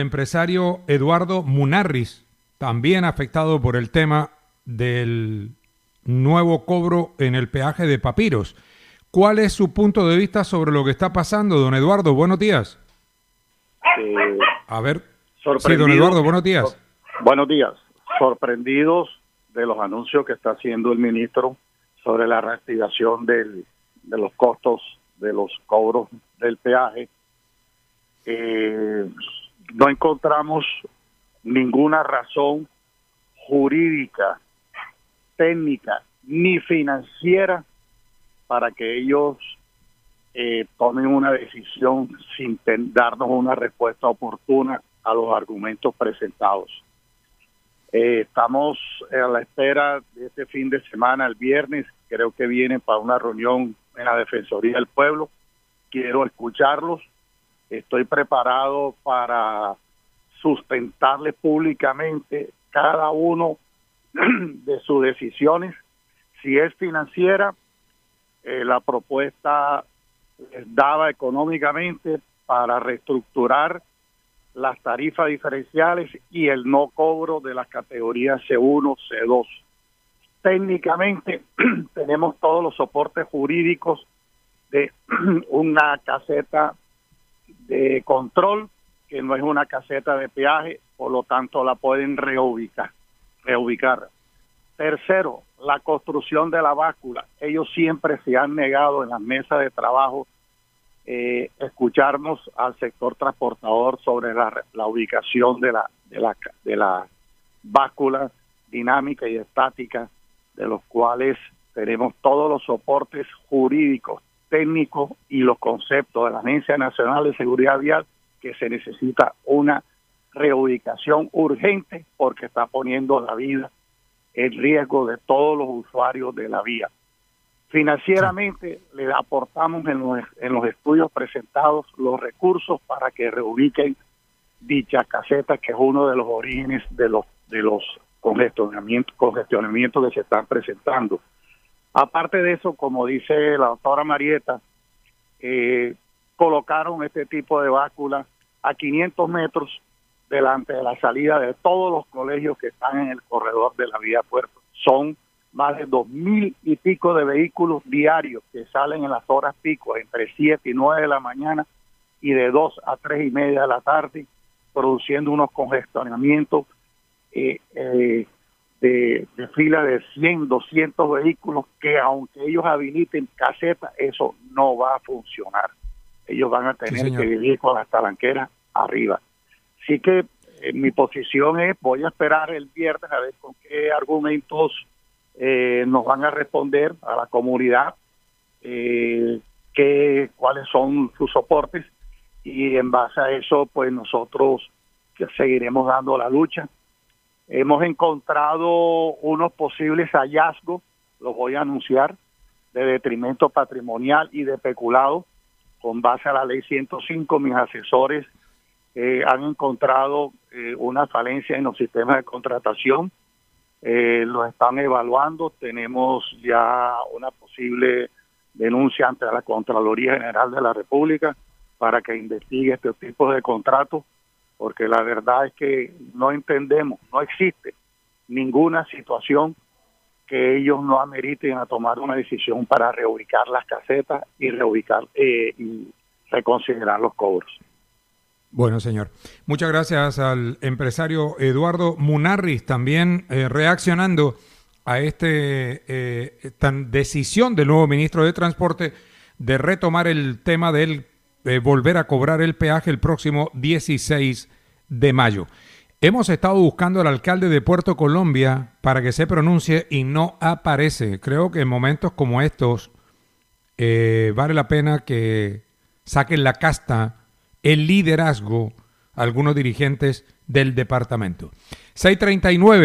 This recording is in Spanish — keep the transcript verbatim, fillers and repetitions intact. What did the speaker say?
Empresario Eduardo Munarriz, también afectado por el tema del nuevo cobro en el peaje de Papiros. ¿Cuál es su punto de vista sobre lo que está pasando, don Eduardo? Buenos días. Eh, A ver, sí, don Eduardo, buenos días. So, buenos días. Sorprendidos de los anuncios que está haciendo el ministro sobre la reactivación del, de los costos de los cobros del peaje. Eh, no encontramos ninguna razón jurídica, técnica ni financiera para que ellos eh, tomen una decisión sin ten, darnos una respuesta oportuna a los argumentos presentados. Eh, estamos a la espera de este fin de semana, el viernes, creo que vienen para una reunión en la Defensoría del Pueblo. Quiero escucharlos. Estoy preparado para sustentarles públicamente cada uno de sus decisiones. Si es financiera, eh, la propuesta les daba económicamente para reestructurar las tarifas diferenciales y el no cobro de las categorías C uno, C dos. Técnicamente tenemos todos los soportes jurídicos de una caseta de control, que no es una caseta de peaje, por lo tanto la pueden reubicar. reubicar. Tercero, la construcción de la báscula. Ellos siempre se han negado en las mesas de trabajo eh, escucharnos al sector transportador sobre la, la ubicación de la, de la de la báscula dinámica y estática, de los cuales tenemos todos los soportes jurídicos, técnicos y los conceptos de la Agencia Nacional de Seguridad Vial, que se necesita una reubicación urgente porque está poniendo la vida en riesgo de todos los usuarios de la vía. Financieramente le aportamos en los, en los estudios presentados los recursos para que reubiquen dicha caseta, que es uno de los orígenes de los de los congestionamientos, congestionamientos que se están presentando. Aparte de eso, como dice la doctora Marieta, eh, colocaron este tipo de báscula a quinientos metros delante de la salida de todos los colegios que están en el corredor de la vía puerto. Son más de dos mil y pico de vehículos diarios que salen en las horas pico, entre siete y nueve de la mañana y de dos a tres y media de la tarde, produciendo unos congestionamientos eh, eh, de, de fila de cien, doscientos vehículos que, aunque ellos habiliten casetas, eso no va a funcionar. Ellos van a tener sí, que vivir con las talanqueras arriba. Así que eh, mi posición es, voy a esperar el viernes a ver con qué argumentos eh, nos van a responder a la comunidad, eh, qué, cuáles son sus soportes, y en base a eso, pues nosotros que seguiremos dando la lucha. Hemos encontrado unos posibles hallazgos, los voy a anunciar, de detrimento patrimonial y de peculado, con base a la ley ciento cinco. Mis asesores eh, han encontrado eh, una falencia en los sistemas de contratación, eh, lo están evaluando. Tenemos ya una posible denuncia ante la Contraloría General de la República para que investigue este tipo de contratos, porque la verdad es que no entendemos, no existe ninguna situación que ellos no ameriten a tomar una decisión para reubicar las casetas y reubicar eh, y reconsiderar los cobros. Bueno, señor. Muchas gracias al empresario Eduardo Munarriz, también eh, reaccionando a este eh, tan decisión del nuevo ministro de Transporte de retomar el tema del eh, volver a cobrar el peaje el próximo dieciséis de mayo. Hemos estado buscando al alcalde de Puerto Colombia para que se pronuncie y no aparece. Creo que en momentos como estos eh, vale la pena que saquen la casta, el liderazgo, algunos dirigentes del departamento. seis treinta y nueve